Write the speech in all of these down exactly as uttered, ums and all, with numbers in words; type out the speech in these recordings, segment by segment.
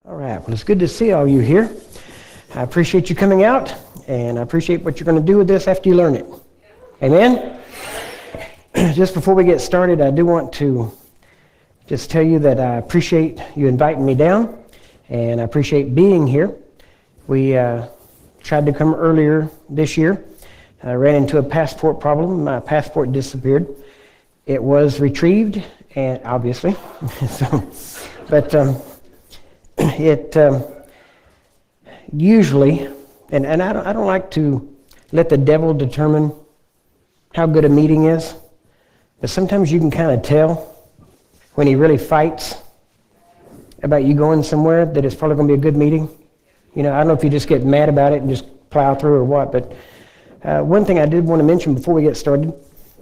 All right, well, it's good to see all you here. I appreciate you coming out, and I appreciate what you're going to do with this after you learn it. Amen? Just before we get started, I do want to just tell you that I appreciate you inviting me down, and I appreciate being here. We uh, tried to come earlier this year. I ran into a passport problem. My passport disappeared. It was retrieved, and obviously, so, but um, it um, usually, and, and I, don't, I don't like to let the devil determine how good a meeting is, but sometimes you can kind of tell when he really fights about you going somewhere that it's probably going to be a good meeting. You know, I don't know if you just get mad about it and just plow through or what, but uh, one thing I did want to mention before we get started,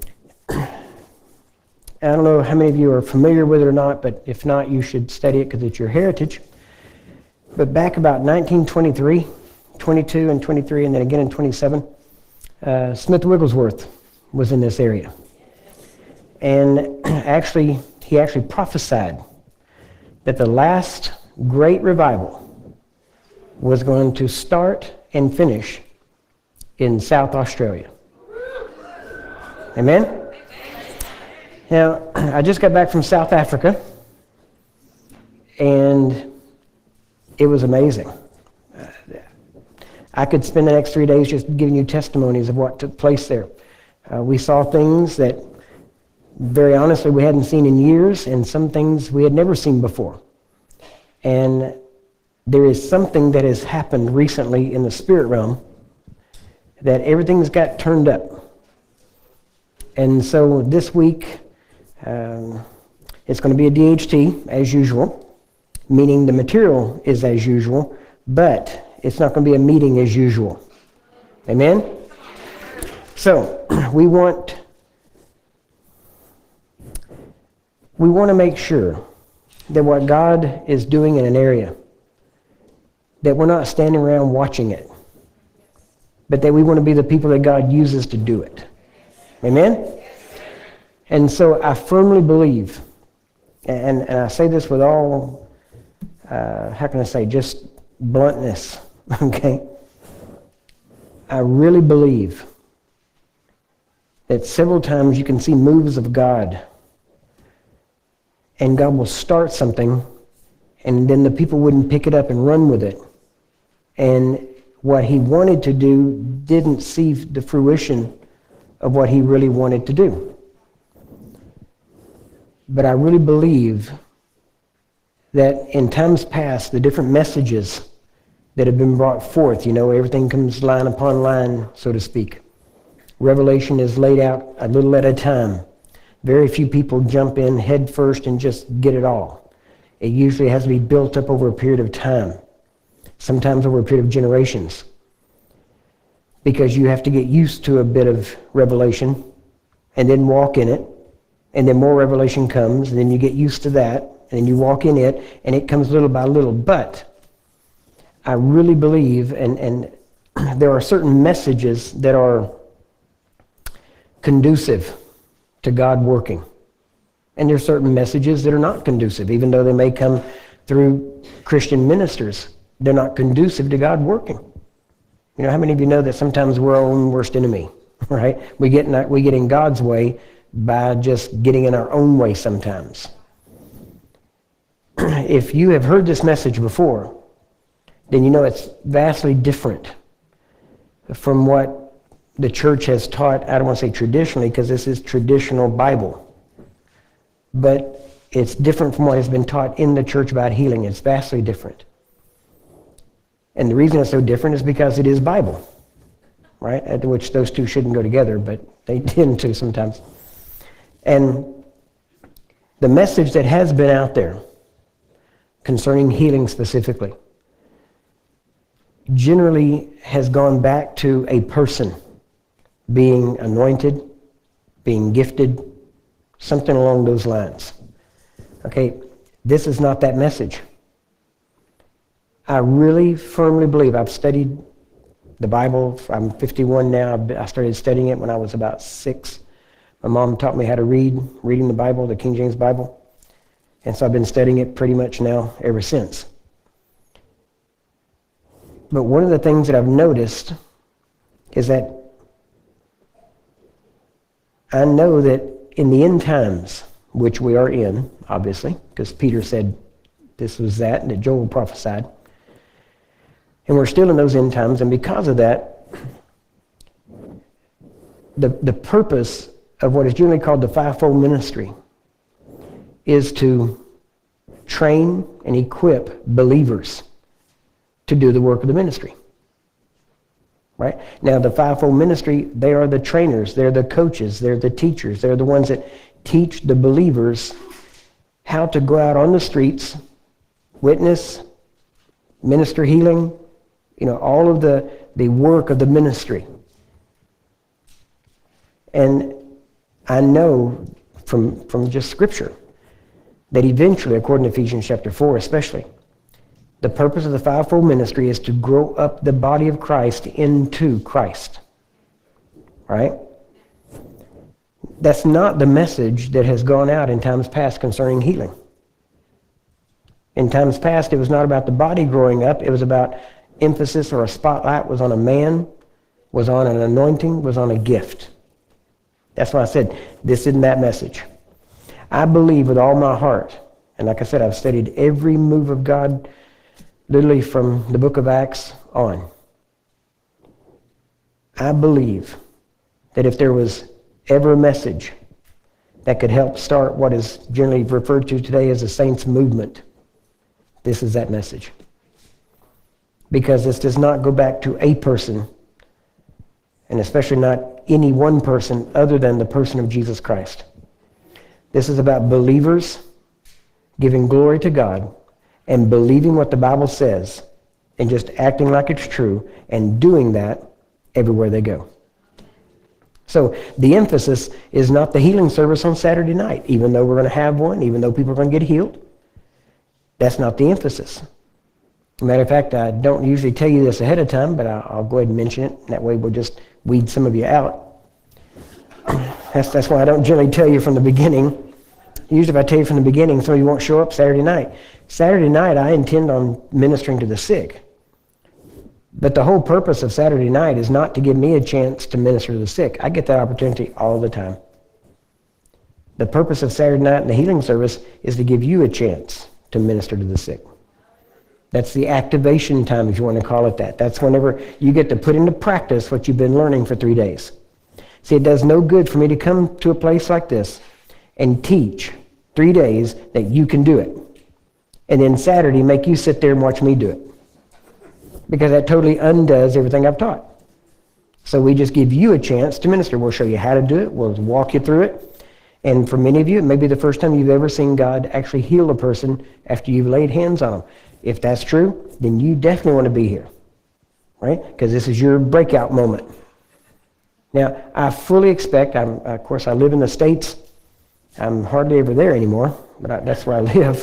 I don't know how many of you are familiar with it or not, but if not, you should study it because it's your heritage. But back about nineteen twenty-three, twenty-two and twenty-three, and then again in twenty-seven, uh, Smith Wigglesworth was in this area. And actually, he actually prophesied that the last great revival was going to start and finish in South Australia. Amen? Now, I just got back from South Africa, and it was amazing. Uh, I could spend the next three days just giving you testimonies of what took place there. Uh, we saw things that, very honestly, we hadn't seen in years, and some things we had never seen before. And there is something that has happened recently in the spirit realm that everything's got turned up. And so this week, um, it's going to be a D H T, as usual. Meaning the material is as usual, but it's not going to be a meeting as usual. Amen? So, we want we want to make sure that what God is doing in an area, that we're not standing around watching it, but that we want to be the people that God uses to do it. Amen? And so I firmly believe, and, and I say this with all Uh, how can I say, just bluntness, okay? I really believe that several times you can see moves of God, and God will start something, and then the people wouldn't pick it up and run with it. And what he wanted to do didn't see the fruition of what he really wanted to do. But I really believe that in times past, the different messages that have been brought forth, you know, everything comes line upon line, so to speak. Revelation is laid out a little at a time. Very few people jump in head first and just get it all. It usually has to be built up over a period of time, sometimes over a period of generations, because you have to get used to a bit of revelation and then walk in it, and then more revelation comes, and then you get used to that, and you walk in it, and it comes little by little. But I really believe, and, and there are certain messages that are conducive to God working. And there are certain messages that are not conducive, even though they may come through Christian ministers. They're not conducive to God working. You know, how many of you know that sometimes we're our own worst enemy, right? We get in, we get in God's way by just getting in our own way sometimes. If you have heard this message before, then you know it's vastly different from what the church has taught. I don't want to say traditionally, because this is traditional Bible. But it's different from what has been taught in the church about healing. It's vastly different. And the reason it's so different is because it is Bible, right? At which those two shouldn't go together, but they tend to sometimes. And the message that has been out there concerning healing specifically, generally has gone back to a person being anointed, being gifted, something along those lines. Okay, this is not that message. I really firmly believe, I've studied the Bible, I'm fifty-one now, I started studying it when I was about six. My mom taught me how to read, reading the Bible, the King James Bible. And so I've been studying it pretty much now ever since. But one of the things that I've noticed is that I know that in the end times, which we are in, obviously, because Peter said this was that, and that Joel prophesied, and we're still in those end times, and because of that, the, the purpose of what is generally called the fivefold ministry is to train and equip believers to do the work of the ministry. Right? Now, the fivefold ministry, they are the trainers, they're the coaches, they're the teachers, they're the ones that teach the believers how to go out on the streets, witness, minister healing, you know, all of the, the work of the ministry. And I know from, from just Scripture that eventually, according to Ephesians chapter four especially, the purpose of the fivefold ministry is to grow up the body of Christ into Christ. Right? That's not the message that has gone out in times past concerning healing. In times past, it was not about the body growing up. It was about emphasis, or a spotlight was on a man, was on an anointing, was on a gift. That's why I said, this isn't that message. I believe with all my heart, and like I said, I've studied every move of God literally from the book of Acts on. I believe that if there was ever a message that could help start what is generally referred to today as the saints movement, this is that message. Because this does not go back to a person, and especially not any one person other than the person of Jesus Christ. This is about believers giving glory to God and believing what the Bible says and just acting like it's true and doing that everywhere they go. So the emphasis is not the healing service on Saturday night, even though we're going to have one, even though people are going to get healed. That's not the emphasis. Matter of fact, I don't usually tell you this ahead of time, but I'll go ahead and mention it. That way we'll just weed some of you out. That's, that's why I don't generally tell you from the beginning. Usually if I tell you from the beginning, some of you won't show up Saturday night. Saturday night, I intend on ministering to the sick. But the whole purpose of Saturday night is not to give me a chance to minister to the sick. I get that opportunity all the time. The purpose of Saturday night in the healing service is to give you a chance to minister to the sick. That's the activation time, if you want to call it that. That's whenever you get to put into practice what you've been learning for three days. See, it does no good for me to come to a place like this and teach three days that you can do it, and then Saturday make you sit there and watch me do it. Because that totally undoes everything I've taught. So we just give you a chance to minister. We'll show you how to do it. We'll walk you through it. And for many of you, it may be the first time you've ever seen God actually heal a person after you've laid hands on them. If that's true, then you definitely want to be here, right? Because this is your breakout moment. Now, I fully expect, I'm, of course, I live in the States. I'm hardly ever there anymore, but I, that's where I live.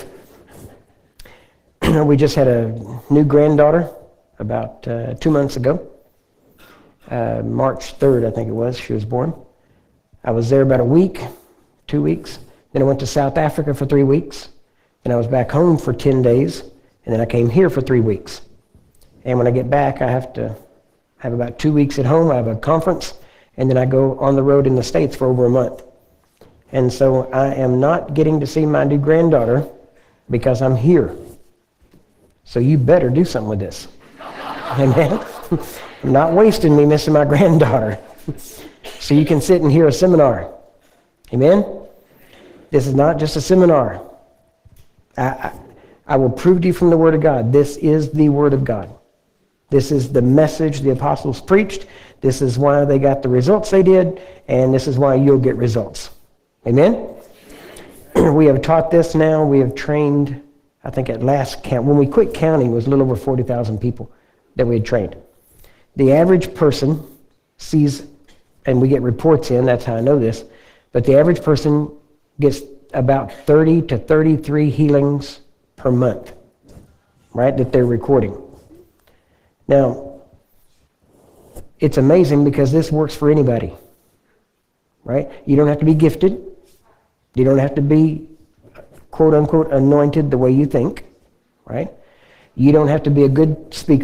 We just had a new granddaughter about uh, two months ago. Uh, March third, I think it was, she was born. I was there about a week, two weeks. Then I went to South Africa for three weeks. Then I was back home for ten days. And then I came here for three weeks. And when I get back, I have to have about two weeks at home. I have a conference. And then I go on the road in the States for over a month. And so I am not getting to see my new granddaughter because I'm here. So you better do something with this. Amen? I'm not wasting me missing my granddaughter. So you can sit and hear a seminar. Amen? This is not just a seminar. I, I, I will prove to you from the Word of God. This is the Word of God. This is the message the apostles preached. This is why they got the results they did, and this is why you'll get results. Amen? We have taught this now. We have trained, I think at last count, when we quit counting, it was a little over forty thousand people that we had trained. The average person sees, and we get reports in, that's how I know this, but the average person gets about thirty to thirty-three healings per month, right, that they're recording. Now, it's amazing because this works for anybody, right? You don't have to be gifted. You don't have to be, quote-unquote, anointed the way you think, right? You don't have to be a good speaker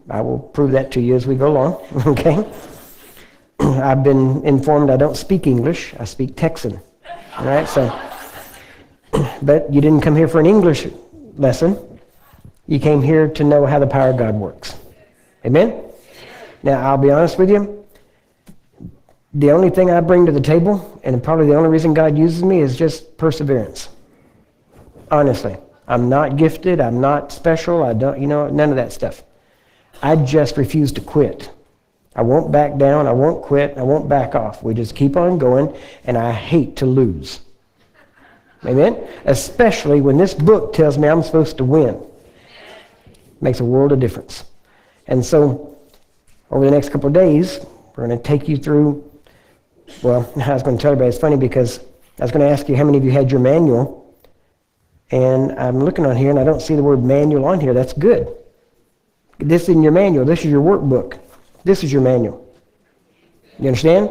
I will prove that to you as we go along, okay? I've been informed I don't speak English. I speak Texan, all right? So, but you didn't come here for an English lesson. You came here to know how the power of God works. Amen? Now, I'll be honest with you. The only thing I bring to the table, and probably the only reason God uses me, is just perseverance. Honestly. I'm not gifted. I'm not special. I don't, you know, none of that stuff. I just refuse to quit. I won't back down. I won't quit. I won't back off. We just keep on going, and I hate to lose. Amen? Especially when this book tells me I'm supposed to win. Makes a world of difference. And so, over the next couple of days, we're going to take you through, well, I was going to tell everybody, it's funny because I was going to ask you how many of you had your manual. And I'm looking on here, and I don't see the word manual on here. That's good. This isn't your manual. This is your workbook. This is your manual. You understand?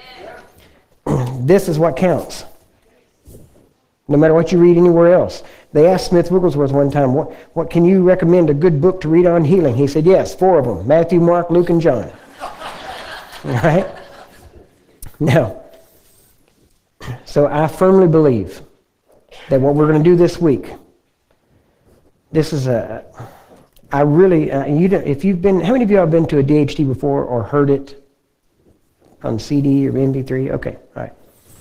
This is what counts. No matter what you read anywhere else. They asked Smith Wigglesworth one time, what, what can you recommend a good book to read on healing? He said, yes, four of them. Matthew, Mark, Luke, and John. All right? Now, so I firmly believe that what we're going to do this week, this is a, I really, uh, you don't, if you've been, how many of you have been to a D H T before or heard it on C D or M P three? Okay, all right.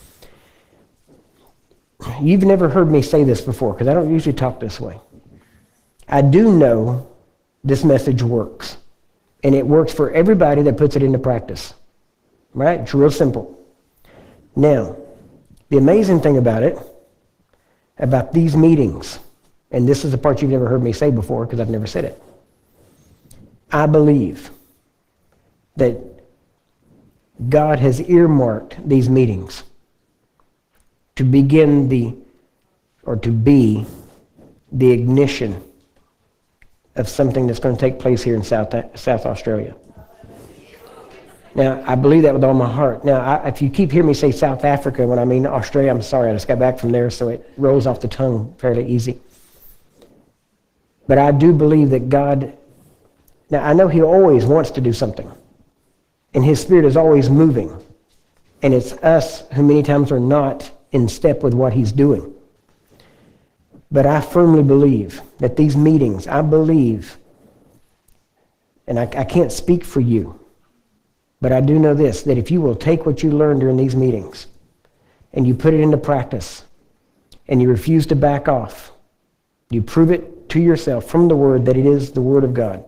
You've never heard me say this before because I don't usually talk this way. I do know this message works, and it works for everybody that puts it into practice. Right? It's real simple. Now, the amazing thing about it, about these meetings, and this is the part you've never heard me say before because I've never said it. I believe that God has earmarked these meetings to begin the, or to be the ignition of something that's going to take place here in South, South Australia. Now, I believe that with all my heart. Now, I, if you keep hearing me say South Africa when I mean Australia, I'm sorry, I just got back from there, so it rolls off the tongue fairly easy. But I do believe that God, now I know He always wants to do something, and His Spirit is always moving, and it's us who many times are not in step with what He's doing. But I firmly believe that these meetings, I believe, and I, I can't speak for you, but I do know this, that if you will take what you learn during these meetings and you put it into practice and you refuse to back off, you prove it to yourself from the Word that it is the Word of God.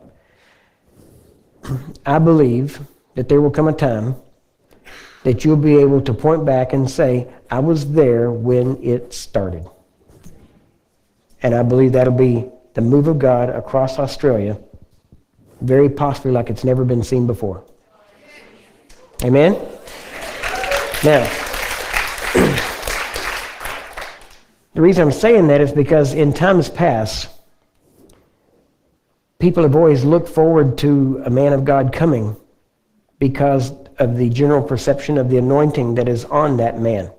I believe that there will come a time that you'll be able to point back and say, I was there when it started. And I believe that'll be the move of God across Australia, very possibly like it's never been seen before. Amen? Now, the reason I'm saying that is because in times past, people have always looked forward to a man of God coming because of the general perception of the anointing that is on that man.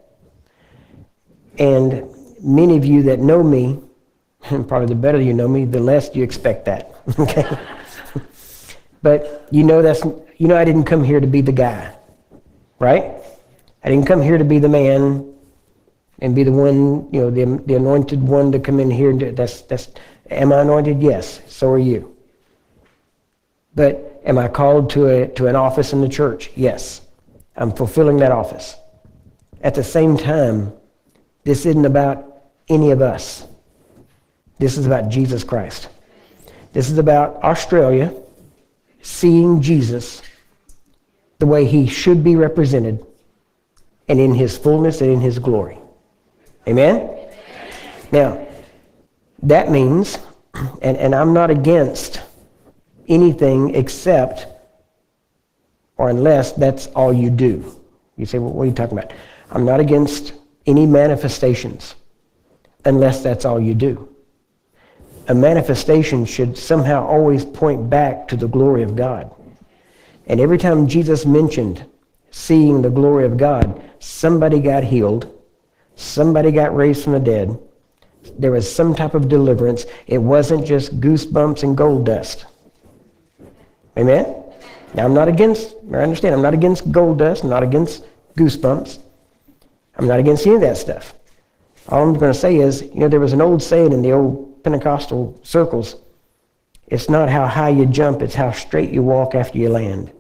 And many of you that know me, and probably the better you know me, the less you expect that. Okay? But you know that's you know I didn't come here to be the guy, right? I didn't come here to be the man and be the one, you know, the the anointed one to come in here and do, that's that's am I anointed? Yes, so are you. But am I called to a to an office in the church? Yes. I'm fulfilling that office. At the same time, this isn't about any of us. This is about Jesus Christ. This is about Australia seeing Jesus the way He should be represented and in His fullness and in His glory. Amen? Amen. Now, that means, and, and I'm not against anything except or unless that's all you do. You say, well, what are you talking about? I'm not against any manifestations unless that's all you do. A manifestation should somehow always point back to the glory of God. And every time Jesus mentioned seeing the glory of God, somebody got healed, somebody got raised from the dead, there was some type of deliverance. It wasn't just goosebumps and gold dust. Amen? Now, I'm not against, I understand, I'm not against gold dust. I'm not against goosebumps. I'm not against any of that stuff. All I'm going to say is, you know, there was an old saying in the old Pentecostal circles, it's not how high you jump, it's how straight you walk after you land.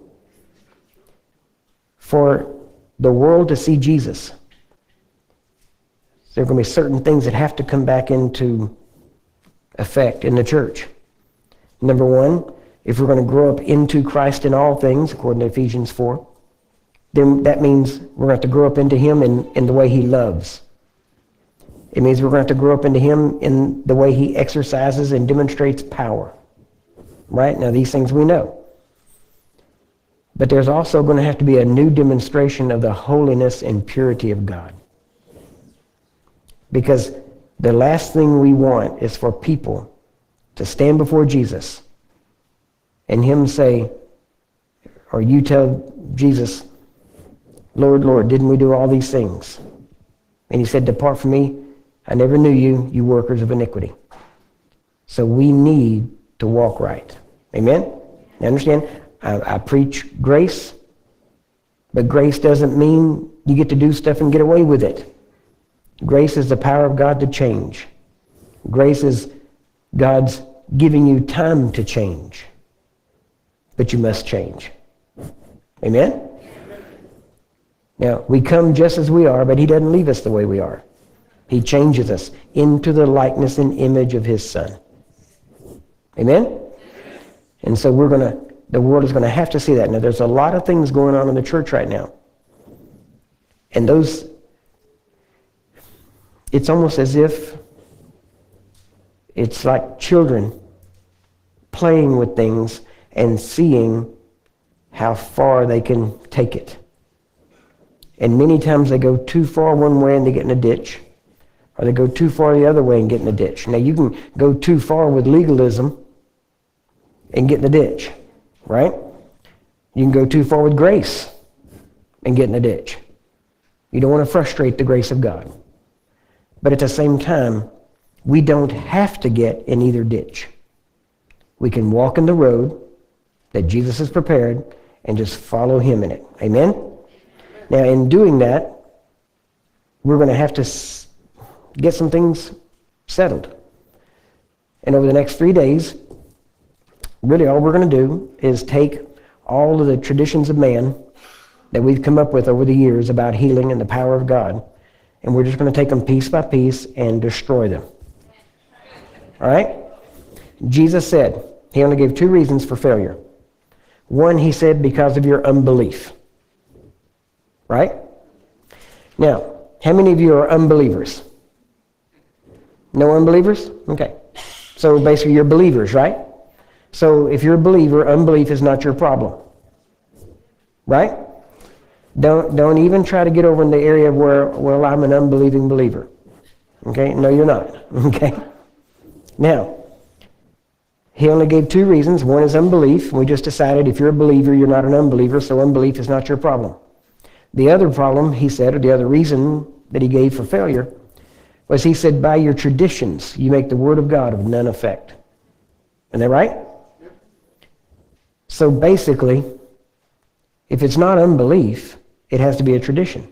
For the world to see Jesus, there are going to be certain things that have to come back into effect in the church. Number one, if we're going to grow up into Christ in all things, according to Ephesians four, then that means we're going to have to grow up into him in, in the way he loves. It means we're going to have to grow up into him in the way he exercises and demonstrates power. Right? Now, these things we know. But there's also going to have to be a new demonstration of the holiness and purity of God. Because the last thing we want is for people to stand before Jesus and him say, or you tell Jesus, Lord, Lord, didn't we do all these things? And he said, depart from me, I never knew you, you workers of iniquity. So we need to walk right. Amen? You understand? I, I preach grace, but grace doesn't mean you get to do stuff and get away with it. Grace is the power of God to change. Grace is God's giving you time to change. But you must change. Amen? Now, we come just as we are, but he doesn't leave us the way we are. He changes us into the likeness and image of his Son. Amen? And so we're going to, the world is going to have to see that. Now, there's a lot of things going on in the church right now. And those, it's almost as if it's like children playing with things and seeing how far they can take it. And many times they go too far one way and they get in a ditch. Or they go too far the other way and get in a ditch. Now, you can go too far with legalism and get in a ditch, right? You can go too far with grace and get in a ditch. You don't want to frustrate the grace of God. But at the same time, we don't have to get in either ditch. We can walk in the road that Jesus has prepared and just follow him in it. Amen? Now, in doing that, we're going to have to get some things settled. And over the next three days, really all we're going to do is take all of the traditions of man that we've come up with over the years about healing and the power of God, and we're just going to take them piece by piece and destroy them. All right? Jesus said, he only gave two reasons for failure. One, he said, because of your unbelief. Right? Now, how many of you are unbelievers? No unbelievers? Okay. So basically you're believers, right? So if you're a believer, unbelief is not your problem. Right? Don't don't even try to get over in the area where, well, I'm an unbelieving believer. Okay? No, you're not. Okay? Now, he only gave two reasons. One is unbelief. We just decided if you're a believer, you're not an unbeliever, so unbelief is not your problem. The other problem, he said, or the other reason that he gave for failure, was he said, by your traditions, you make the word of God of none effect. Isn't that right? Yep. So basically, if it's not unbelief, it has to be a tradition.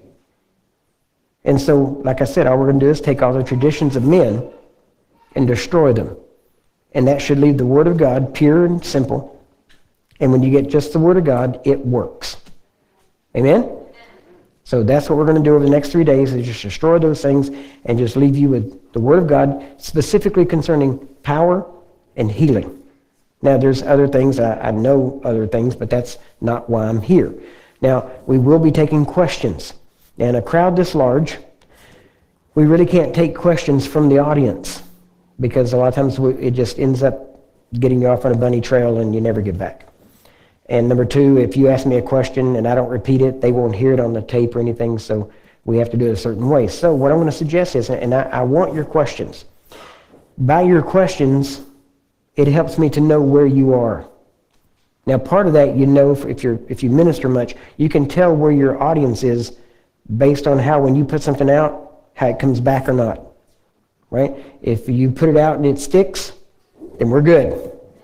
And so, like I said, all we're going to do is take all the traditions of men and destroy them. And that should leave the word of God pure and simple. And when you get just the word of God, it works. Amen? So that's what we're going to do over the next three days, is just destroy those things and just leave you with the word of God, specifically concerning power and healing. Now, there's other things. I, I know other things, but that's not why I'm here. Now, we will be taking questions. And a crowd this large, we really can't take questions from the audience, because a lot of times we, it just ends up getting you off on a bunny trail and you never get back. And number two, if you ask me a question and I don't repeat it, they won't hear it on the tape or anything, so we have to do it a certain way. So what I'm going to suggest is, and I, I want your questions. By your questions, it helps me to know where you are. Now, part of that, you know, if you're if you minister much, you can tell where your audience is based on how, when you put something out, how it comes back or not. Right? If you put it out and it sticks, then we're good.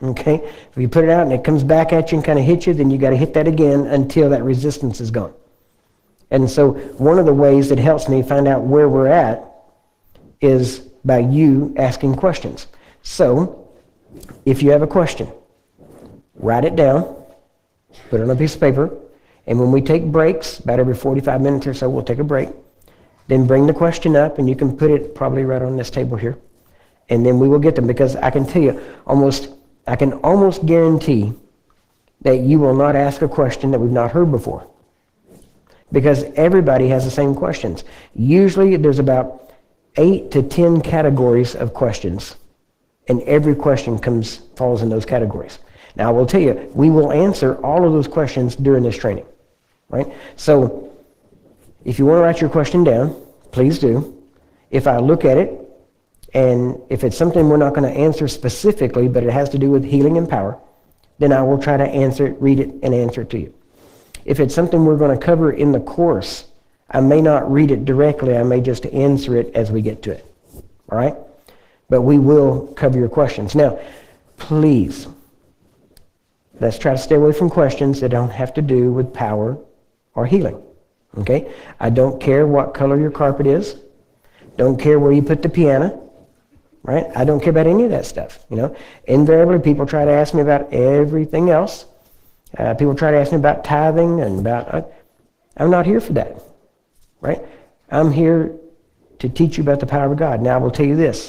Okay? If you put it out and it comes back at you and kind of hits you, then you got to hit that again until that resistance is gone. And so one of the ways that helps me find out where we're at is by you asking questions. So if you have a question, write it down, put it on a piece of paper, and when we take breaks, about every forty-five minutes or so, we'll take a break. Then bring the question up, and you can put it probably right on this table here. And then we will get them, because I can tell you, almost, I can almost guarantee that you will not ask a question that we've not heard before. Because everybody has the same questions. Usually there's about eight to ten categories of questions, and every question comes falls in those categories. Now I will tell you, we will answer all of those questions during this training, right? So if you want to write your question down, please do. If I look at it, and if it's something we're not going to answer specifically, but it has to do with healing and power, then I will try to answer it, read it, and answer it to you. If it's something we're going to cover in the course, I may not read it directly. I may just answer it as we get to it. All right? But we will cover your questions. Now, please, let's try to stay away from questions that don't have to do with power or healing. Okay? I don't care what color your carpet is. Don't care where you put the piano. Right? I don't care about any of that stuff. You know, invariably people try to ask me about everything else. Uh, people try to ask me about tithing and about. Uh, I'm not here for that. Right? I'm here to teach you about the power of God. Now I will tell you this.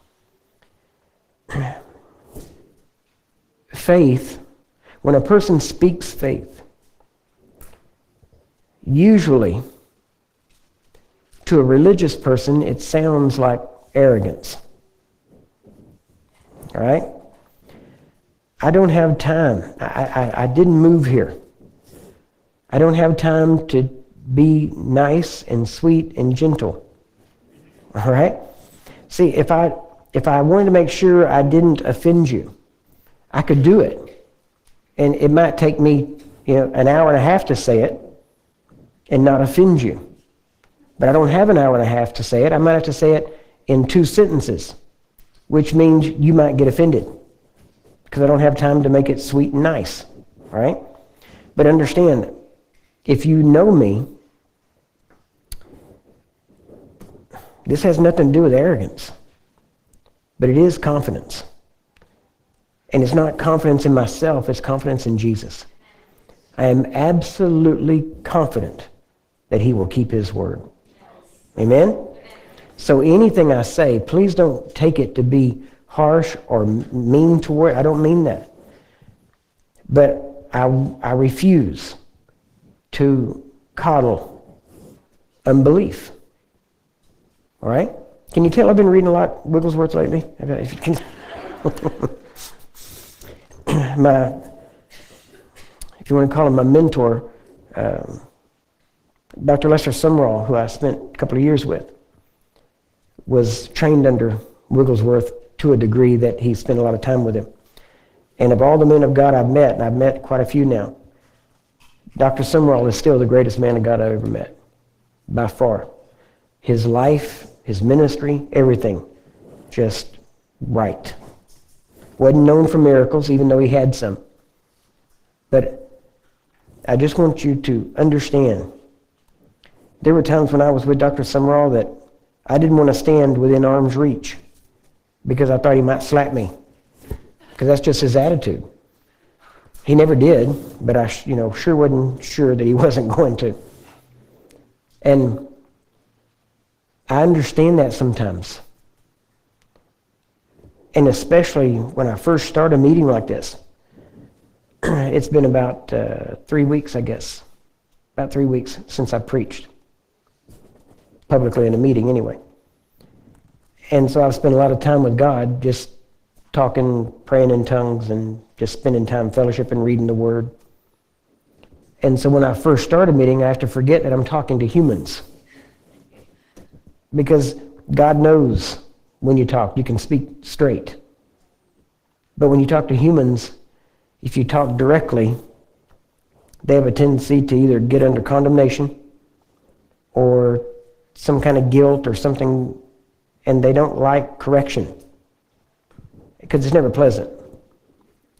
Faith, when a person speaks faith, usually to a religious person it sounds like arrogance. All right? I don't have time. I, I, I didn't move here. I don't have time to be nice and sweet and gentle. All right? See, if I if I wanted to make sure I didn't offend you, I could do it. And it might take me, you know, an hour and a half to say it and not offend you. But I don't have an hour and a half to say it. I might have to say it in two sentences, which means you might get offended because I don't have time to make it sweet and nice. All right? But understand, if you know me, this has nothing to do with arrogance, but it is confidence. And it's not confidence in myself, it's confidence in Jesus. I am absolutely confident that he will keep his word. Amen? So anything I say, please don't take it to be harsh or mean toward. I don't mean that. But I, I refuse to coddle unbelief. All right? Can you tell I've been reading a lot Wigglesworth lately? If you can. my, if you want to call him my mentor, um, Doctor Lester Sumrall, who I spent a couple of years with, was trained under Wigglesworth to a degree that he spent a lot of time with him. And of all the men of God I've met, and I've met quite a few now, Doctor Sumrall is still the greatest man of God I've ever met, by far. His life, his ministry, everything, just right. Wasn't known for miracles, even though he had some. But I just want you to understand, there were times when I was with Doctor Sumrall that I didn't want to stand within arm's reach because I thought he might slap me, because that's just his attitude. He never did, but I you know, sure wasn't sure that he wasn't going to. And I understand that sometimes. And especially when I first start a meeting like this. It's been about uh, three weeks, I guess. About three weeks since I preached. Publicly in a meeting anyway. And so I've spent a lot of time with God, just talking, praying in tongues, and just spending time fellowship and reading the Word. And so when I first start a meeting, I have to forget that I'm talking to humans. Because God knows when you talk, you can speak straight. But when you talk to humans, if you talk directly, they have a tendency to either get under condemnation or some kind of guilt or something, and they don't like correction because it's never pleasant.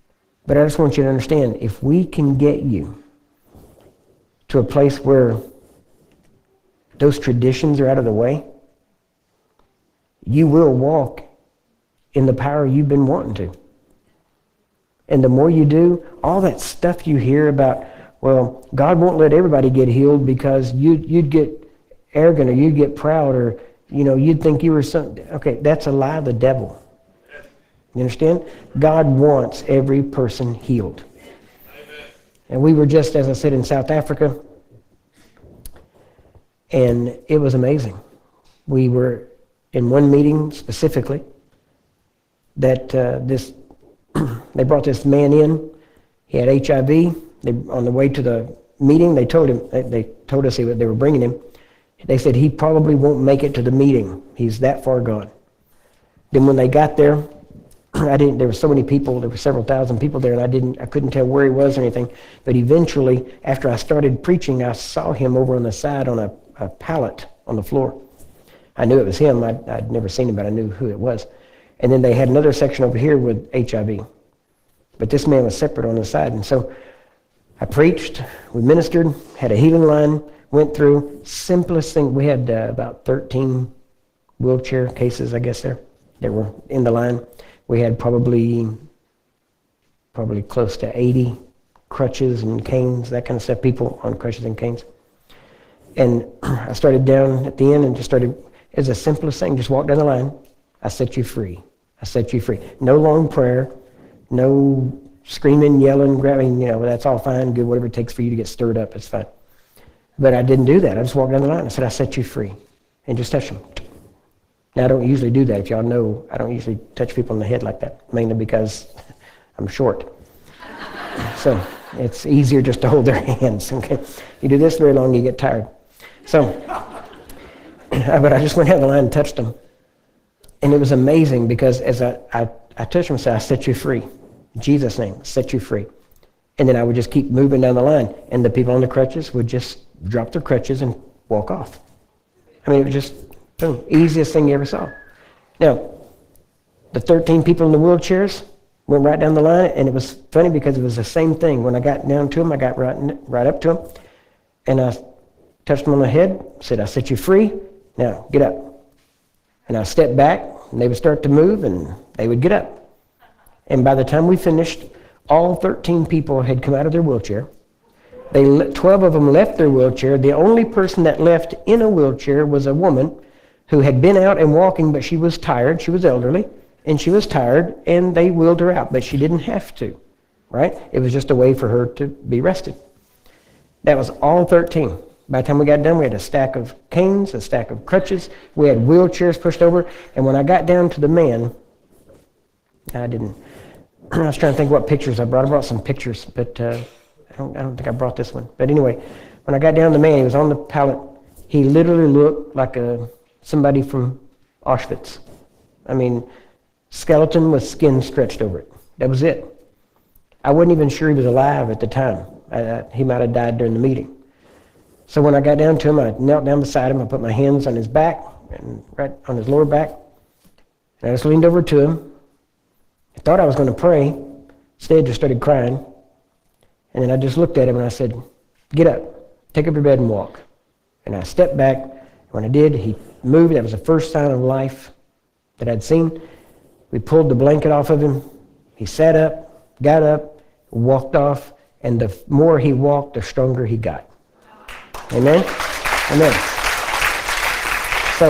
But I just want you to understand, if we can get you to a place where those traditions are out of the way, you will walk in the power you've been wanting to. And the more you do, all that stuff you hear about, well, God won't let everybody get healed because you'd, you'd get arrogant or you'd get proud or, you know, you'd think you were something. Okay, that's a lie of the devil. You understand? God wants every person healed. Amen. And we were just, as I said, in South Africa, and it was amazing. We were in one meeting specifically that uh, this they brought this man in. He had H I V. They, on the way to the meeting, they told him they, they told us he, they were bringing him. They said he probably won't make it to the meeting. He's that far gone. Then when they got there, I didn't. There were so many people. There were several thousand people there, and I didn't. I couldn't tell where he was or anything. But eventually, after I started preaching, I saw him over on the side on a, a pallet on the floor. I knew it was him. I'd, I'd never seen him, but I knew who it was. And then they had another section over here with H I V. But this man was separate on the side, and so I preached. We ministered. Had a healing line. Went through. Simplest thing. We had uh, about thirteen wheelchair cases, I guess there that were in the line. We had probably probably close to eighty crutches and canes, that kind of stuff, people on crutches and canes. And I started down at the end and just started, it's the simplest thing, just walk down the line. I set you free. I set you free. No long prayer, no screaming, yelling, grabbing, you know, that's all fine, good, whatever it takes for you to get stirred up, it's fine. But I didn't do that. I just walked down the line. I said, I set you free. And just touch them. Now, I don't usually do that. If y'all know, I don't usually touch people on the head like that, mainly because I'm short. So it's easier just to hold their hands. Okay, you do this very long, you get tired. So, but I just went down the line and touched them. And it was amazing because as I, I, I touched them, I said, I set you free. In Jesus' name, set you free. And then I would just keep moving down the line. And the people on the crutches would just drop their crutches and walk off. I mean, it was just boom, easiest thing you ever saw. Now, the thirteen people in the wheelchairs went right down the line, and it was funny because it was the same thing. When I got down to them, I got right, right up to them, and I touched them on the head, said, I set you free, now get up. And I stepped back, and they would start to move, and they would get up. And by the time we finished, all thirteen people had come out of their wheelchair. They, twelve of them left their wheelchair. The only person that left in a wheelchair was a woman who had been out and walking, but she was tired. She was elderly, and she was tired, and they wheeled her out, but she didn't have to, right? It was just a way for her to be rested. That was all thirteen. By the time we got done, we had a stack of canes, a stack of crutches. We had wheelchairs pushed over, and when I got down to the man, I didn't, I was trying to think what pictures I brought. I brought some pictures, but uh, I don't, I don't think I brought this one. But anyway, when I got down to the man, he was on the pallet. He literally looked like a somebody from Auschwitz. I mean, skeleton with skin stretched over it. That was it. I wasn't even sure he was alive at the time. I, I, he might have died during the meeting. So when I got down to him, I knelt down beside him. I put my hands on his back and right on his lower back. And I just leaned over to him. I thought I was going to pray. Instead, I just started crying. And then I just looked at him and I said, get up, take up your bed and walk. And I stepped back. When I did, he moved. That was the first sign of life that I'd seen. We pulled the blanket off of him. He sat up, got up, walked off, and the more he walked, the stronger he got. Amen? Amen. So,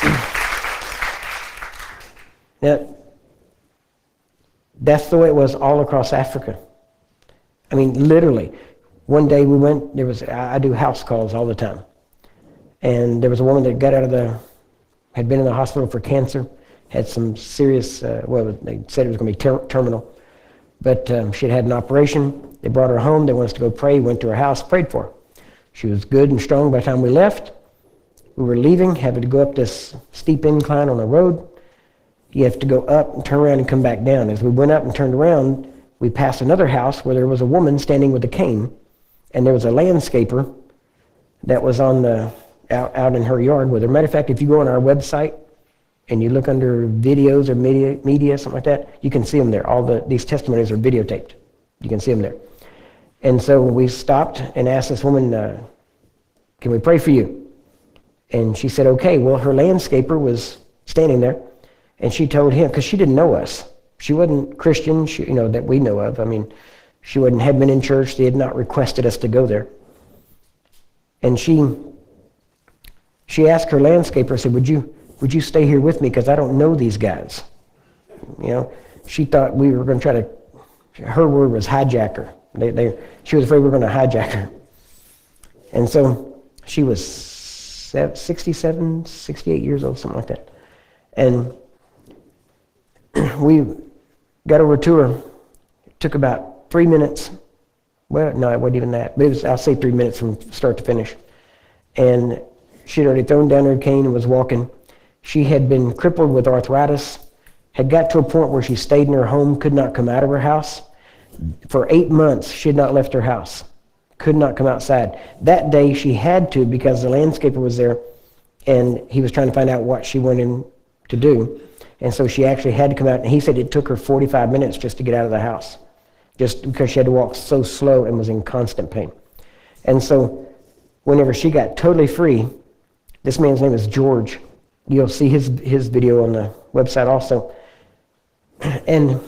now, that's the way it was all across Africa. I mean, literally. One day we went, there was, I do house calls all the time. And there was a woman that got out of the, had been in the hospital for cancer, had some serious, uh, well, they said it was going to be ter- terminal. But um, she had had an operation. They brought her home. They wanted us to go pray. Went to her house, prayed for her. She was good and strong by the time we left. We were leaving, having to go up this steep incline on the road. You have to go up and turn around and come back down. As we went up and turned around, we passed another house where there was a woman standing with a cane, and there was a landscaper that was on the out, out in her yard with her. Matter of fact, if you go on our website and you look under videos or media, media, something like that, you can see them there. All the these testimonies are videotaped. You can see them there. And so we stopped and asked this woman, uh, can we pray for you? And she said, okay. Well, her landscaper was standing there, and she told him, because she didn't know us. She wasn't Christian, she, you know, that we know of. I mean, she wasn't, had been in church. They had not requested us to go there. And she she asked her landscaper, said, would you would you stay here with me, because I don't know these guys. You know, she thought we were going to try to, her word was hijacker. They, they, she was afraid we were going to hijack her. And so she was sixty-seven, sixty-eight years old, something like that. And we got over to her. It took about three minutes. Well, no, it wasn't even that. But it was, I'll say three minutes from start to finish. And she had already thrown down her cane and was walking. She had been crippled with arthritis, had got to a point where she stayed in her home, could not come out of her house. For eight months, she had not left her house, could not come outside. That day, she had to, because the landscaper was there, and he was trying to find out what she wanted him to do. And so she actually had to come out, and he said it took her forty-five minutes just to get out of the house, just because she had to walk so slow and was in constant pain. And so whenever she got totally free, this man's name is George. You'll see his his video on the website also. And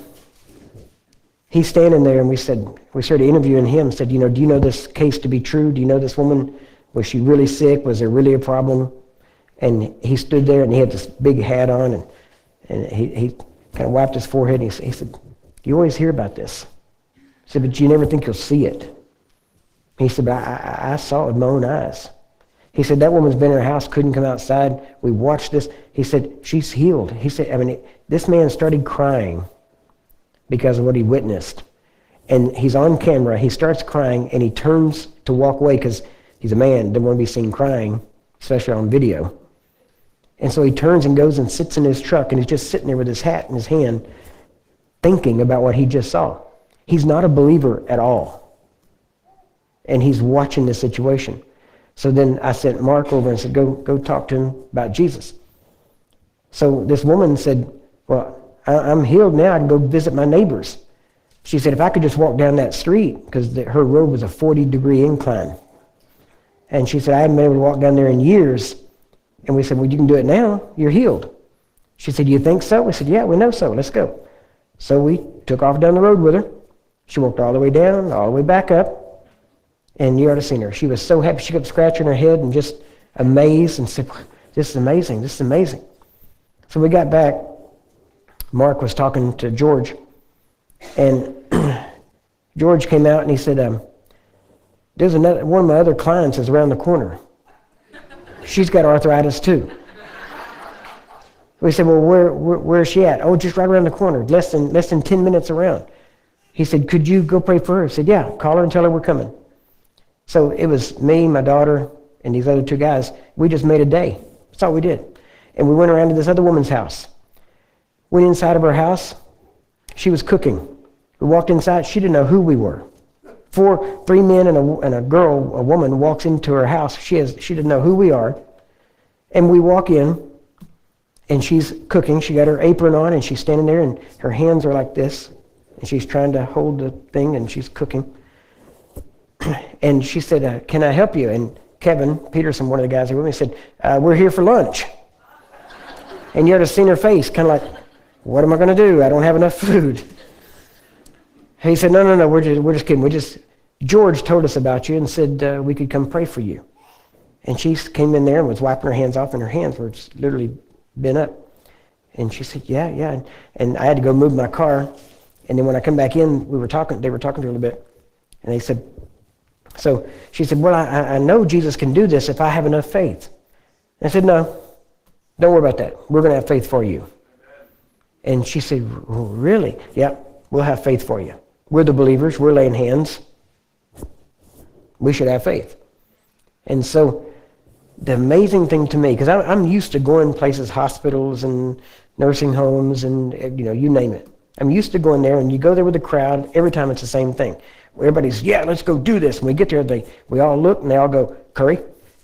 he's standing there, and we said, we started interviewing him, said, you know, do you know this case to be true? Do you know this woman? Was she really sick? Was there really a problem? And he stood there, and he had this big hat on, and, and he, he kind of wiped his forehead, and he, he said, you always hear about this. He said, but you never think you'll see it. He said, but I, I, I saw it with my own eyes. He said, that woman's been in her house, couldn't come outside. We watched this. He said, she's healed. He said, I mean, it, this man started crying because of what he witnessed. And he's on camera. He starts crying, and he turns to walk away because he's a man, didn't want to be seen crying, especially on video. And so he turns and goes and sits in his truck, and he's just sitting there with his hat in his hand, thinking about what he just saw. He's not a believer at all. And he's watching this situation. So then I sent Mark over and said, go go talk to him about Jesus. So this woman said, well, I, I'm healed now. I can go visit my neighbors. She said, if I could just walk down that street, because her road was a forty degree incline. And she said, I haven't been able to walk down there in years. And we said, well, you can do it now. You're healed. She said, you think so? We said, yeah, we know so. Let's go. So we took off down the road with her. She walked all the way down, all the way back up. And you ought to have seen her. She was so happy. She kept scratching her head and just amazed and said, this is amazing. This is amazing. So we got back. Mark was talking to George. And George came out and he said, um, there's another, one of my other clients is around the corner. She's got arthritis too. We said, well, where, where where is she at? Oh, just right around the corner, less than less than ten minutes around. He said, could you go pray for her? I said, yeah, call her and tell her we're coming. So it was me, my daughter, and these other two guys. We just made a day. That's all we did. And we went around to this other woman's house. Went inside of her house. She was cooking. We walked inside. She didn't know who we were. Four, three men and a, and a girl, a woman, walks into her house. She has, she didn't know who we are. And we walk in, and she's cooking. She got her apron on, and she's standing there, and her hands are like this. And she's trying to hold the thing, and she's cooking. And she said, uh, can I help you? And Kevin Peterson, one of the guys here with me, said, uh, we're here for lunch. And you ought to have seen her face, kind of like, what am I going to do? I don't have enough food. He said, no, no, no, we're just, we're just kidding. We just, George told us about you and said uh, we could come pray for you. And she came in there and was wiping her hands off, and her hands were just literally bent up. And she said, yeah, yeah. And, and I had to go move my car. And then when I come back in, we were talking, they were talking to her a little bit. And they said, so she said, well, I, I know Jesus can do this if I have enough faith. And I said, no, don't worry about that. We're going to have faith for you. And she said, oh, really? Yeah, we'll have faith for you. We're the believers. We're laying hands. We should have faith. And so the amazing thing to me, because I'm used to going places, hospitals and nursing homes and, you know, you name it. I'm used to going there, and you go there with the crowd. Every time it's the same thing. Everybody's, yeah, let's go do this. When we get there, they we all look, and they all go, Curry?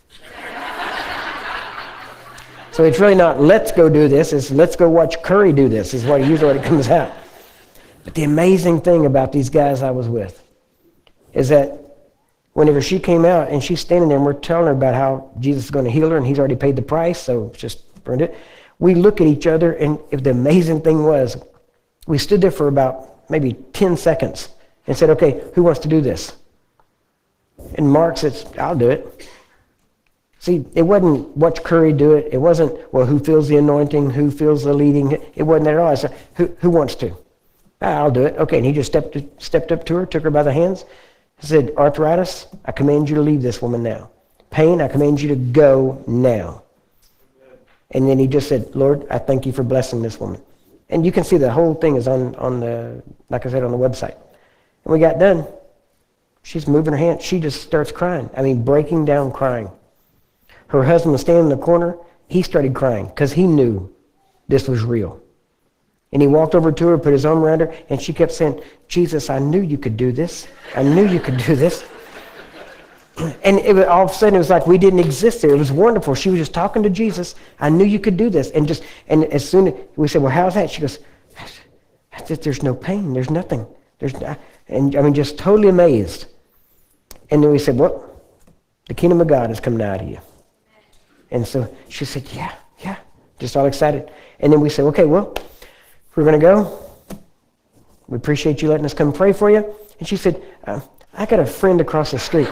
So it's really not let's go do this. It's let's go watch Curry do this is what usually what it comes out. But the amazing thing about these guys I was with is that whenever she came out and she's standing there and we're telling her about how Jesus is going to heal her and he's already paid the price, so it's just burned it. We look at each other, and if the amazing thing was, we stood there for about maybe ten seconds and said, okay, who wants to do this? And Mark says, I'll do it. See, it wasn't watch Curry do it. It wasn't, well, who feels the anointing, who feels the leading. It wasn't that at all. I said, who, who wants to? Ah, I'll do it. Okay, and he just stepped, stepped up to her, took her by the hands. He said, arthritis, I command you to leave this woman now. Pain, I command you to go now. And then he just said, Lord, I thank you for blessing this woman. And you can see the whole thing is on, on the, like I said, on the website. And we got done. She's moving her hand. She just starts crying. I mean, breaking down crying. Her husband was standing in the corner. He started crying because he knew this was real. And he walked over to her, put his arm around her, and she kept saying, Jesus, I knew you could do this. I knew you could do this. And it was, all of a sudden, it was like we didn't exist there. It was wonderful. She was just talking to Jesus. I knew you could do this. And just and as soon as we said, well, how's that? She goes, I said, there's no pain. There's nothing. There's and I mean, just totally amazed. And then we said, well, the kingdom of God has come nigh to you. And so she said, yeah, yeah, just all excited. And then we said, okay, well, we're going to go. We appreciate you letting us come pray for you. And she said, uh, I got a friend across the street.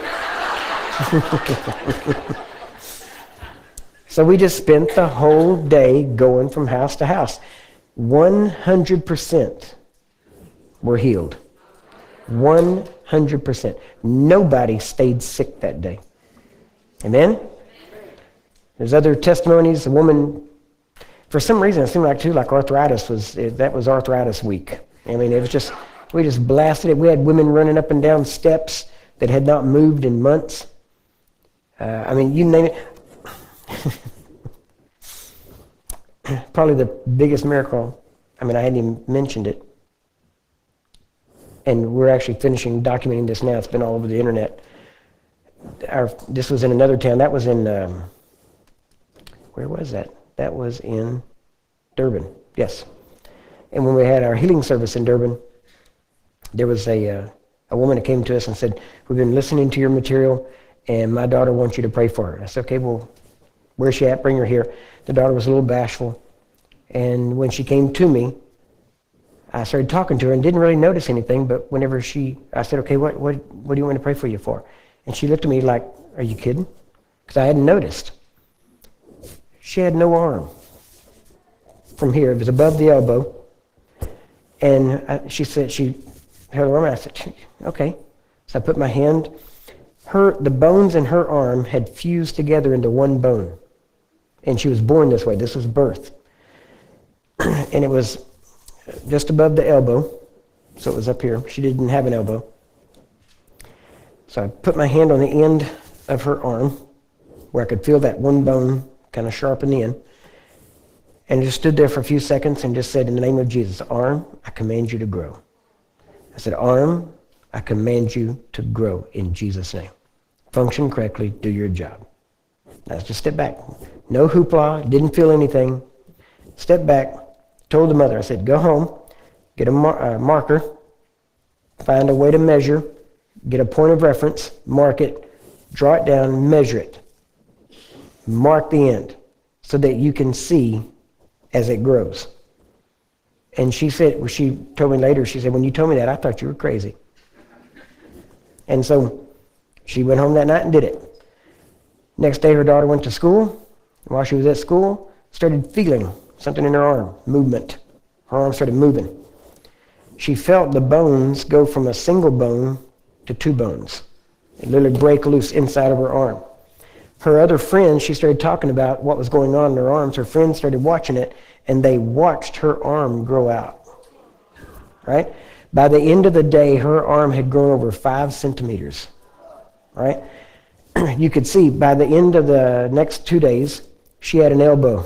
So we just spent the whole day going from house to house. one hundred percent were healed. one hundred percent. Nobody stayed sick that day. Amen? There's other testimonies. A woman, for some reason, it seemed like too, like arthritis was, that was arthritis week. I mean, it was just, we just blasted it. We had women running up and down steps that had not moved in months. Uh, I mean, you name it. Probably the biggest miracle. I mean, I hadn't even mentioned it. And we're actually finishing documenting this now. It's been all over the internet. Our, this was in another town. That was in, um, where was that? That was in Durban, yes. And when we had our healing service in Durban, there was a, uh, a woman that came to us and said, we've been listening to your material, and my daughter wants you to pray for her. And I said, okay, well, where's she at? Bring her here. The daughter was a little bashful. And when she came to me, I started talking to her and didn't really notice anything, but whenever she, I said, okay, what, what, what do you want me to pray for you for? And she looked at me like, are you kidding? Because I hadn't noticed. She had no arm from here. It was above the elbow. And I, she said, she held her arm, and I said, okay. So I put my hand, her, the bones in her arm had fused together into one bone. And she was born this way. This was birth. And it was just above the elbow. So it was up here. She didn't have an elbow. So I put my hand on the end of her arm where I could feel that one bone kind of sharp in the end. And just stood there for a few seconds and just said, in the name of Jesus, arm, I command you to grow. I said, arm, I command you to grow in Jesus' name. Function correctly, do your job. Now just step back. No hoopla, didn't feel anything. Step back, told the mother, I said, go home, get a mar- uh, marker, find a way to measure, get a point of reference, mark it, draw it down, measure it. Mark the end so that you can see as it grows. And she said, well, she told me later, she said, when you told me that, I thought you were crazy. And so she went home that night and did it. Next day, her daughter went to school. And while she was at school, started feeling something in her arm, movement. Her arm started moving. She felt the bones go from a single bone to two bones. It literally break loose inside of her arm. Her other friends, she started talking about what was going on in her arms. Her friends started watching it, and they watched her arm grow out. Right? By the end of the day, her arm had grown over five centimeters. Right? You could see by the end of the next two days, she had an elbow.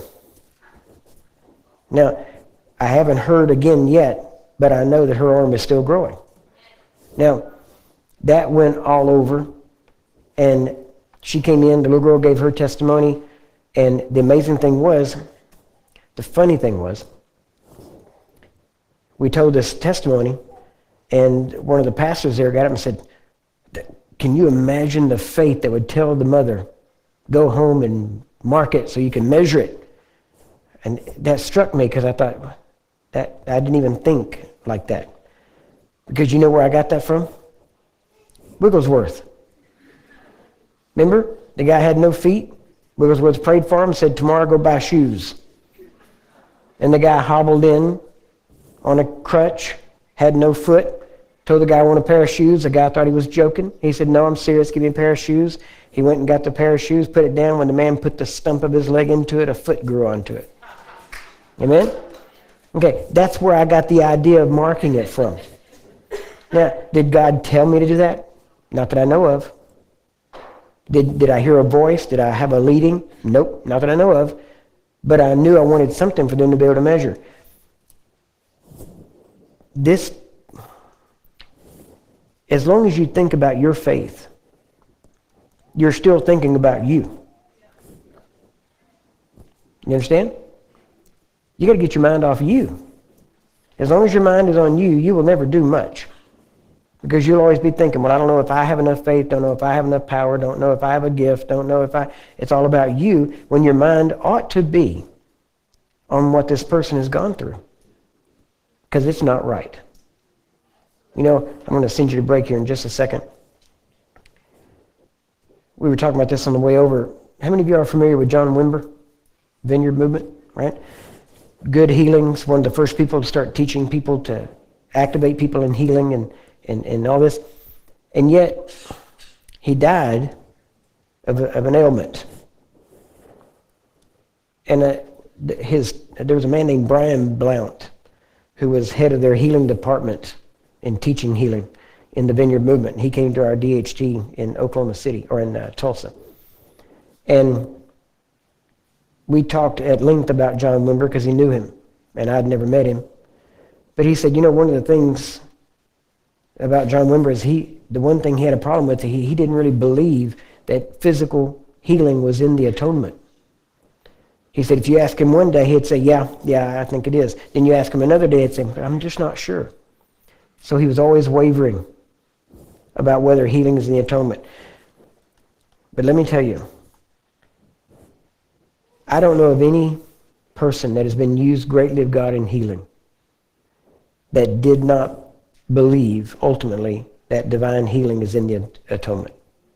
Now, I haven't heard again yet, but I know that her arm is still growing. Now, that went all over, and she came in, the little girl gave her testimony, and the amazing thing was, the funny thing was, we told this testimony, and one of the pastors there got up and said, can you imagine the faith that would tell the mother, go home and mark it so you can measure it? And that struck me because I thought, that I didn't even think like that. Because you know where I got that from? Wigglesworth. Remember? The guy had no feet. Wigglesworth prayed for him, said, tomorrow go buy shoes. And the guy hobbled in on a crutch, had no foot, told the guy I want a pair of shoes. The guy thought he was joking. He said, no, I'm serious, give me a pair of shoes. He went and got the pair of shoes, put it down. When the man put the stump of his leg into it, a foot grew onto it. Amen? Okay, that's where I got the idea of marking it from. Now, did God tell me to do that? Not that I know of. Did, did I hear a voice? Did I have a leading? Nope, not that I know of. But I knew I wanted something for them to be able to measure. This, as long as you think about your faith, you're still thinking about you. You understand? You got to get your mind off you. As long as your mind is on you, you will never do much. Because you'll always be thinking, well, I don't know if I have enough faith, don't know if I have enough power, don't know if I have a gift, don't know if I... It's all about you, when your mind ought to be on what this person has gone through. Because it's not right. You know, I'm going to send you to break here in just a second. We were talking about this on the way over. How many of you are familiar with John Wimber? Vineyard Movement, right? Good healings, one of the first people to start teaching people to activate people in healing and, and, and all this. And yet, he died of, a, of an ailment. And uh, his there was a man named Brian Blount who was head of their healing department in teaching healing in the Vineyard Movement. He came to our D H T in Oklahoma City, or in uh, Tulsa. And we talked at length about John Wimber because he knew him, and I'd never met him. But he said, you know, one of the things about John Wimber is he, the one thing he had a problem with, he, he didn't really believe that physical healing was in the atonement. He said if you ask him one day, he'd say, yeah, yeah, I think it is. Then you ask him another day, he'd say, I'm just not sure. So he was always wavering about whether healing is in the atonement. But let me tell you, I don't know of any person that has been used greatly of God in healing that did not believe ultimately that divine healing is in the atonement.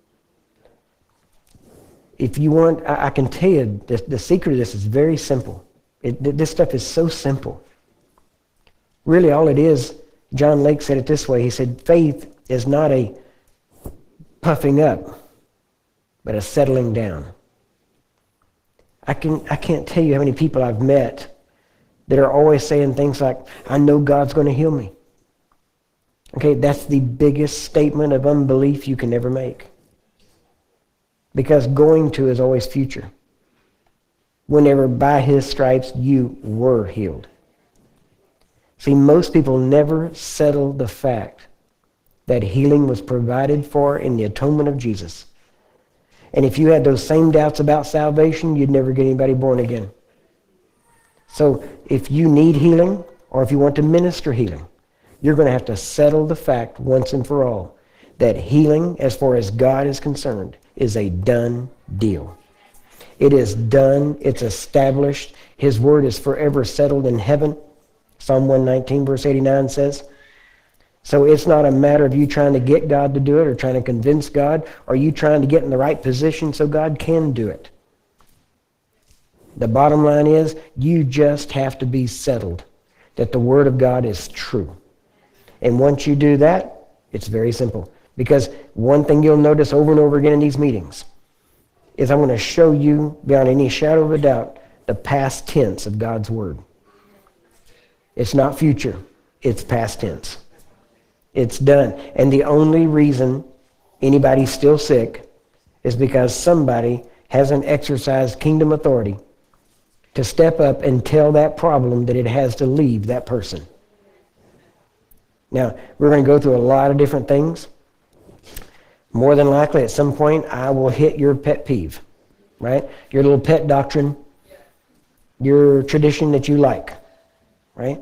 If you want, I, I can tell you, the, the secret of this is very simple. It, this stuff is so simple. Really all it is, John Lake said it this way. He said, faith is not a puffing up, but a settling down. I can I can't tell you how many people I've met that are always saying things like, I know God's going to heal me. Okay, that's the biggest statement of unbelief you can ever make. Because going to is always future. Whenever by his stripes you were healed. See, most people never settle the fact that healing was provided for in the atonement of Jesus. And if you had those same doubts about salvation, you'd never get anybody born again. So if you need healing, or if you want to minister healing, you're going to have to settle the fact once and for all that healing, as far as God is concerned, is a done deal. It is done. It's established. His word is forever settled in heaven. Psalm one nineteen verse eighty-nine says. So it's not a matter of you trying to get God to do it or trying to convince God, or you trying to get in the right position so God can do it. The bottom line is you just have to be settled that the word of God is true. And once you do that, it's very simple. Because one thing you'll notice over and over again in these meetings is I'm going to show you beyond any shadow of a doubt the past tense of God's word. It's not future, it's past tense. It's done. And the only reason anybody's still sick is because somebody hasn't exercised kingdom authority to step up and tell that problem that it has to leave that person. Now, we're going to go through a lot of different things. More than likely, at some point, I will hit your pet peeve, right? Your little pet doctrine, your tradition that you like, right?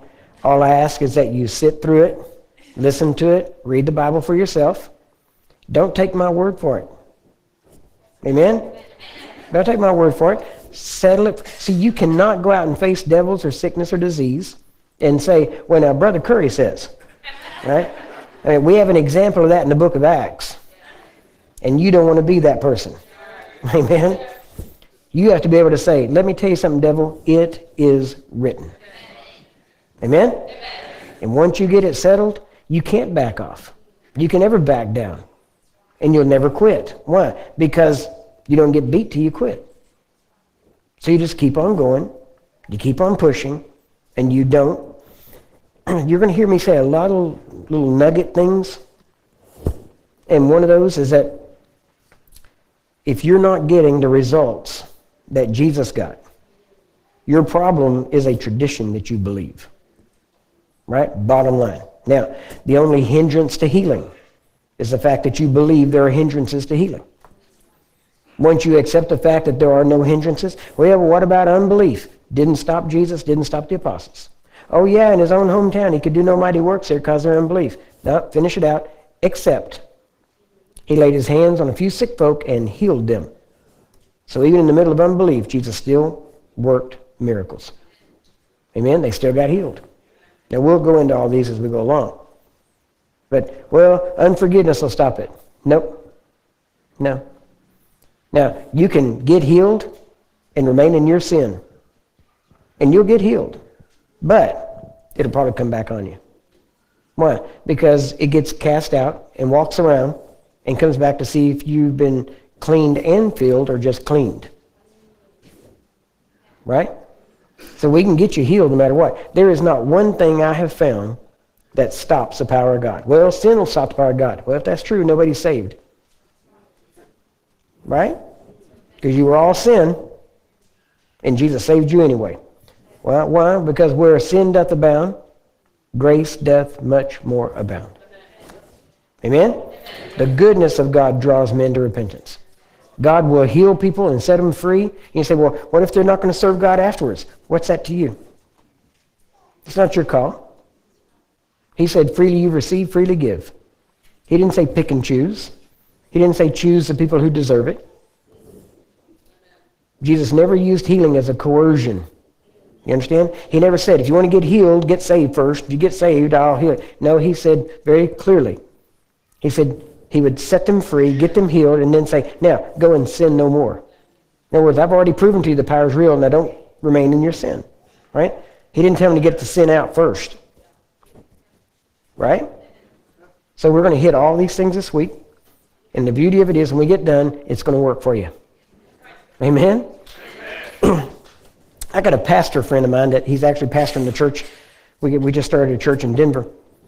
All I ask is that you sit through it, listen to it, read the Bible for yourself. Don't take my word for it. Amen? Don't take my word for it. Settle it. See, you cannot go out and face devils or sickness or disease and say, well, now, Brother Curry says, right? I mean, we have an example of that in the book of Acts. And you don't want to be that person. Amen? You have to be able to say, let me tell you something, devil, it is written. Amen? Amen? And once you get it settled, you can't back off. You can never back down. And you'll never quit. Why? Because you don't get beat till you quit. So you just keep on going. You keep on pushing. And you don't. You're going to hear me say a lot of little nugget things. And one of those is that if you're not getting the results that Jesus got, your problem is a tradition that you believe. Right? Bottom line. Now, the only hindrance to healing is the fact that you believe there are hindrances to healing. Once you accept the fact that there are no hindrances, well, yeah, well, what about unbelief? Didn't stop Jesus, didn't stop the apostles. Oh, yeah, in his own hometown, he could do no mighty works there because of their unbelief. No, finish it out. Except he laid his hands on a few sick folk and healed them. So even in the middle of unbelief, Jesus still worked miracles. Amen? They still got healed. Now, we'll go into all these as we go along. But, well, unforgiveness will stop it. Nope. No. Now, you can get healed and remain in your sin. And you'll get healed. But it'll probably come back on you. Why? Because it gets cast out and walks around and comes back to see if you've been cleaned and filled or just cleaned. Right? So we can get you healed no matter what. There is not one thing I have found that stops the power of God. Well, sin will stop the power of God. Well, if that's true, nobody's saved. Right? Because you were all sin, and Jesus saved you anyway. Well, why? Because where sin doth abound, grace doth much more abound. Amen? The goodness of God draws men to repentance. God will heal people and set them free. And you say, well, what if they're not going to serve God afterwards? What's that to you? It's not your call. He said, freely you receive, freely give. He didn't say pick and choose. He didn't say choose the people who deserve it. Jesus never used healing as a coercion. You understand? He never said, if you want to get healed, get saved first. If you get saved, I'll heal it. No, he said very clearly. He said he would set them free, get them healed, and then say, now, go and sin no more. In other words, I've already proven to you the power is real, now don't remain in your sin. Right? He didn't tell them to get the sin out first. Right? So we're going to hit all these things this week. And the beauty of it is when we get done, it's going to work for you. Amen? Amen. I got a pastor friend of mine that he's actually pastoring the church. We, we just started a church in Denver.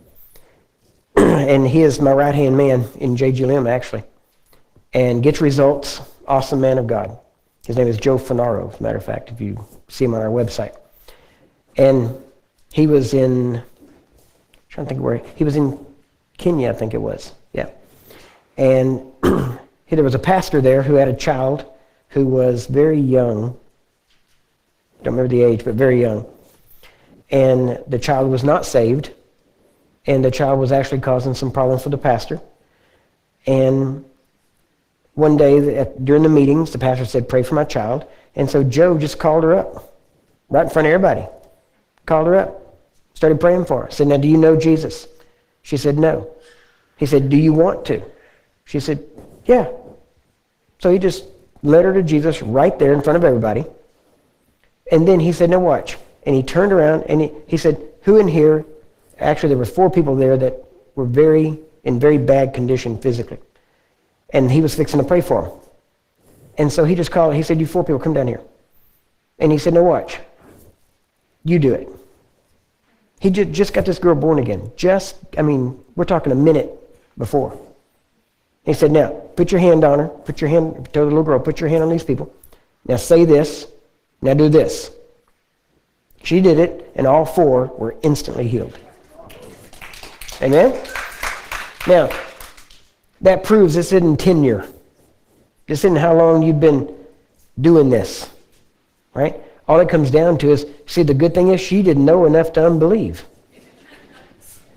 And he is my right-hand man in J G L M, actually. And gets results. Awesome man of God. His name is Joe Finaro, as a matter of fact, if you see him on our website. And he was in, I'm trying to think where, he was in Kenya, I think it was. Yeah. And there was a pastor there who had a child who was very young. Don't remember the age, but very young. And the child was not saved. And the child was actually causing some problems for the pastor. And one day during the meetings, the pastor said, pray for my child. And so Joe just called her up, right in front of everybody. Called her up, started praying for her. Said, now do you know Jesus? She said, no. He said, do you want to? She said, yeah. So he just led her to Jesus right there in front of everybody. And then he said, now watch. And he turned around and he, he said, who in here, actually there were four people there that were very in very bad condition physically. And he was fixing to pray for them. And so he just called, he said, you four people, come down here. And he said, now watch. You do it. He just, just got this girl born again. Just, I mean, we're talking a minute before. He said, now, put your hand on her. Put your hand, tell the little girl, put your hand on these people. Now say this. Now do this. She did it, and all four were instantly healed. Amen? Now, that proves this isn't tenure. This isn't how long you've been doing this. Right? All it comes down to is, see, the good thing is she didn't know enough to unbelieve.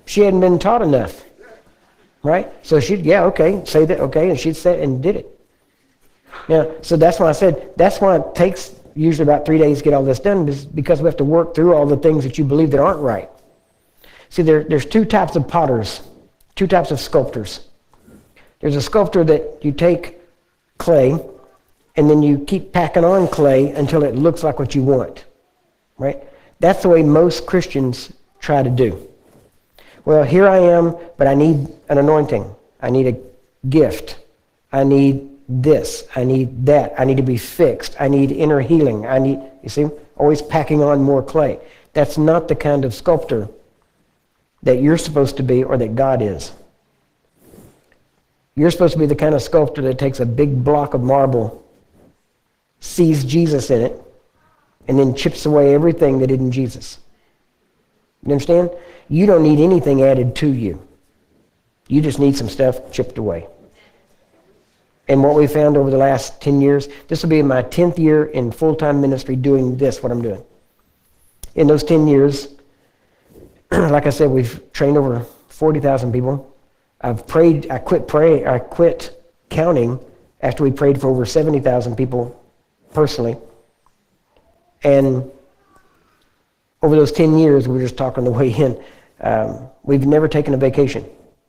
She hadn't been taught enough, right? So she'd, yeah, okay, say that, okay, and she'd say it and did it. Now, so that's why I said, that's why it takes usually about three days to get all this done, is because we have to work through all the things that you believe that aren't right. See, there, there's two types of potters, two types of sculptors. There's a sculptor that you take clay, and then you keep packing on clay until it looks like what you want, right? That's the way most Christians try to do. Well, here I am, but I need an anointing. I need a gift. I need this. I need that. I need to be fixed. I need inner healing. I need, you see, always packing on more clay. That's not the kind of sculptor that you're supposed to be or that God is. You're supposed to be the kind of sculptor that takes a big block of marble, sees Jesus in it, and then chips away everything that isn't Jesus. You understand? You don't need anything added to you. You just need some stuff chipped away. And what we found over the last ten years, this will be my tenth year in full-time ministry doing this, what I'm doing. In those ten years, like I said, we've trained over forty thousand people. I've prayed, I quit pray, I quit counting after we prayed for over seventy thousand people personally. And over those ten years, we were just talking on the way in, um, we've never taken a vacation.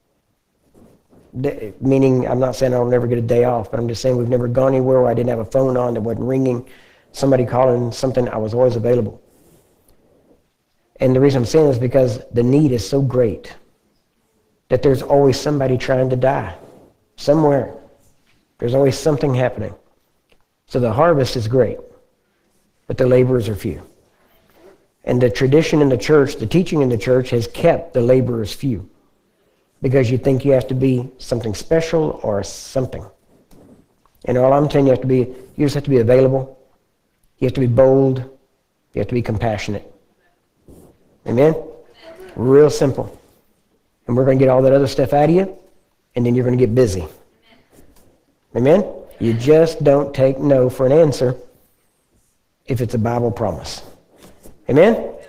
De- meaning, I'm not saying I'll never get a day off, but I'm just saying we've never gone anywhere where I didn't have a phone on that wasn't ringing, somebody calling, something, I was always available. And the reason I'm saying this is because the need is so great that there's always somebody trying to die somewhere. There's always something happening. So the harvest is great, but the laborers are few. And the tradition in the church, the teaching in the church has kept the laborers few because you think you have to be something special or something. And all I'm telling you, you have to be, you just have to be available. You have to be bold. You have to be compassionate. Amen? Real simple. And we're going to get all that other stuff out of you, and then you're going to get busy. Amen? You just don't take no for an answer if it's a Bible promise. Amen?